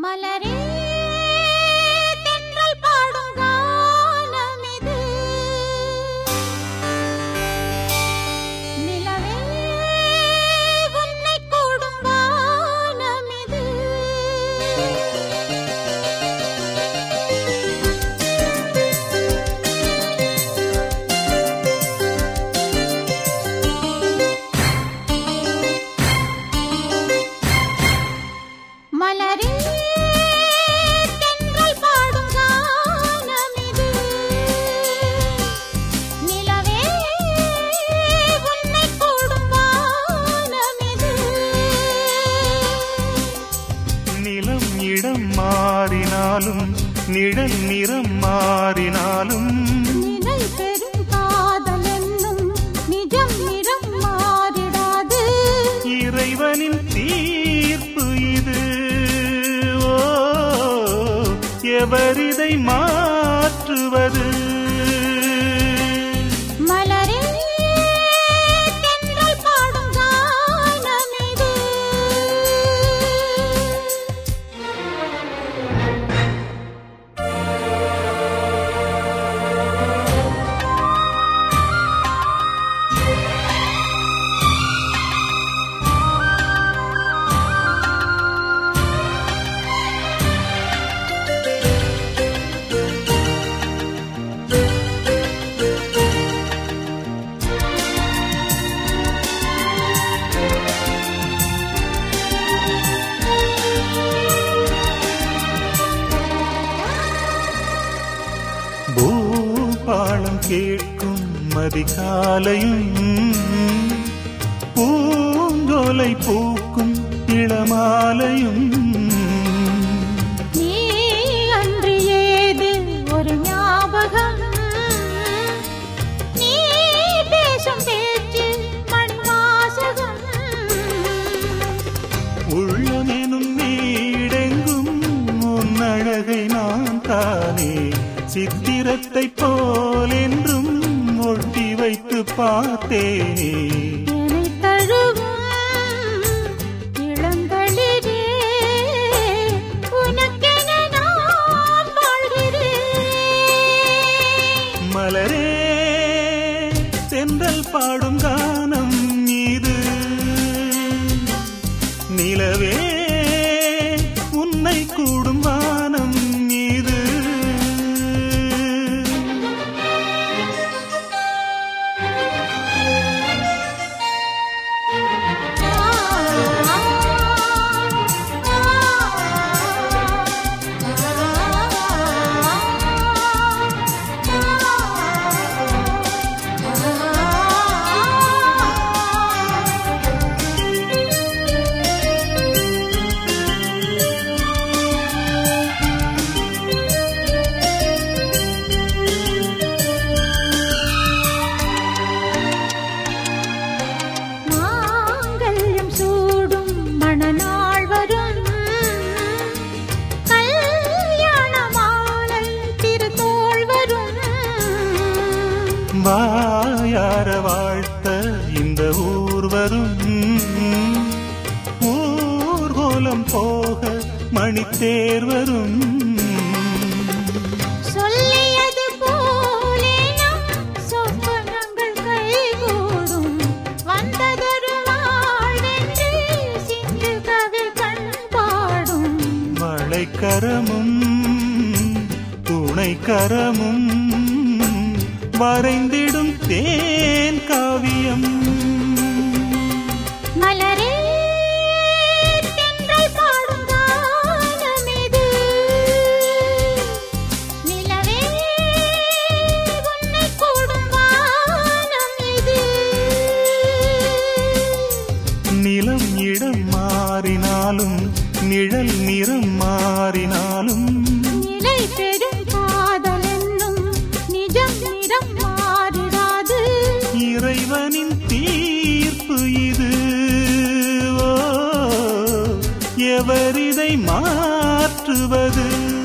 மலரே தென்றல் பாடும் கானமிது, நிலவே உன்னை கூடும் வானமிது. மலரே தென்றல் பாடும் கானமிது, நிலவே உன்னை கூடும் வானமிது. நிலம் இடம் மாறினாலும் நிழல் நிறம் மாறினாலும் நிலை பெறும் காதல் என்னும் நிஜம் நிறம் மாறிடாது. இறைவனின் தீர்ப்பு இது. ஓ, எவரிதை மாற்றுவது? மலரே தென்றல் பாடும் கானமிது. பூபாளம் கேட்கும் மதிகாலையும் பூஞ்சோலை பூக்கும் இளமாலையும் நீ அன்று ஏது ஒரு ஞாபகம், நீ பேசும் பேச்சு மணிவாசகம். உள்ளமெனும் வீடெங்கும் உன் அழகை நான் தானே சித்திரத்தை போல் என்றும் ஒட்டி வைத்து பார்த்தேனே. என்னை தழுவும் இளங்களிலே உனக்கென நான் வாழ்கிறேன். மலரே தென்றல் பாடும் கானம் இது, நிலவே உன்னை கூடும் வானம் இது. மாங்கல்யம் சூடும் மணநாள் வரும், கல்யாண மாலை திருத்தோள் வரும். வாயார வாழ்த்த இந்த ஊர் வரும், ஊர்கோலம் போக மணித்தேர் வரும். சொல்லியது போலே நம் சொப்பனங்கள் கைகூடும், வந்ததொரு வாழ்வென்று சிந்து கவி கண் பாடும். மழைக்கரமும் துணைக்கரமும் வரைந்திடும் தேன் காவியம். மலரே தென்றல் பாடும் கானமிது, நிலவே உன்னை கூடும் வானமிது. நிலம் இடம் மாறினாலும் நிழல் நிறம் மாறினாலும் நிலை பெறும் காதல் என்னும் நிஜம் நிறம் மாறிடாது. இறைவனின் தீர்ப்பு இது. ஓ, எவரிதை மாற்றுவது?